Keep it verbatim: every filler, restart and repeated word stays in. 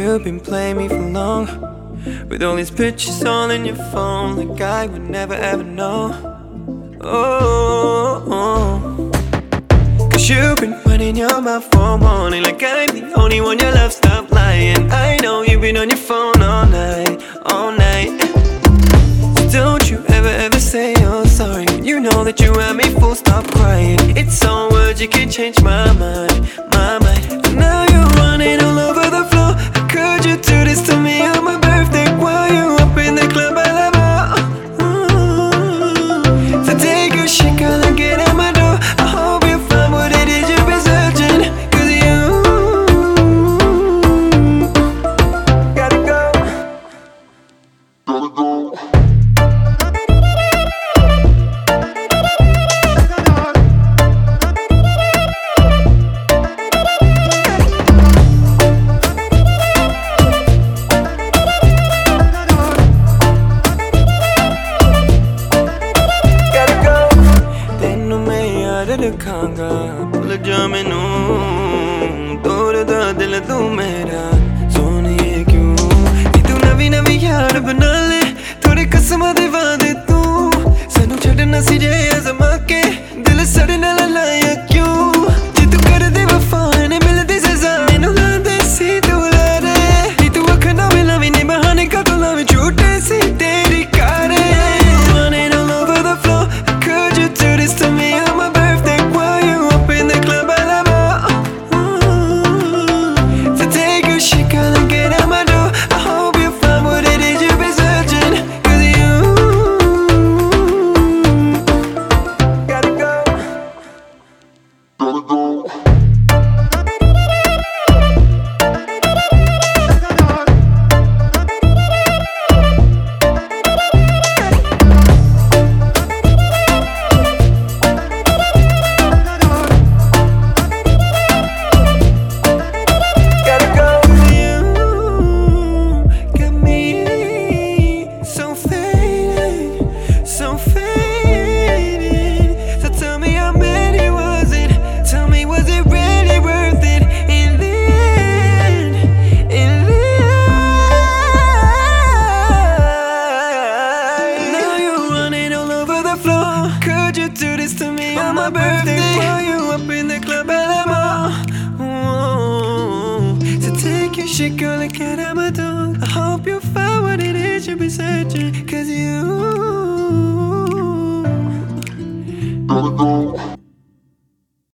you've been playing me for long, with all these pictures all in your phone, like I would never ever know. Oh, oh. Cause you've been running your mouth for morning, like I'm the only one you love, stop lying. I know you've been on your phone all night, all night. So don't you ever ever say you're sorry, when you know that you had me full, stop crying. It's all words, you can change my mind, my mind. And now you're running all over the floor. How could you do this to me on my birthday? While you up in the club by the bar? Mm-hmm. So take your shit, girl, and get out my door. I hope you find what it is you've been searching, cause you gotta go, gotta go. दिखाऊंगा भूल जा मैनू तोड़ दा दिल तू मेरा सोनिए क्यों नी तू नवी नवी यार बना ले थोड़े कसम दे वादे तू सानू छड्डना सी जे अज़मा के दिल सड़न लाया क्यों जे तू कर दे वफा ने मिलदी सज़ा मैनू लांदे सी तू लारे नी तू अखना मिला भी नहीं बहाने का तो लावे झूठे सी तेरी कारे running all over the floor. How could you do this to me on my birthday? She gonna get out my door. I hope you find what it is you've been searching, cause you gotta go, gotta go. Could you do this to me on my birthday? While you up in the club at the mall? So take your shit, girl, and get out my door. I hope you find what it is you've been searching, cause you gotta go.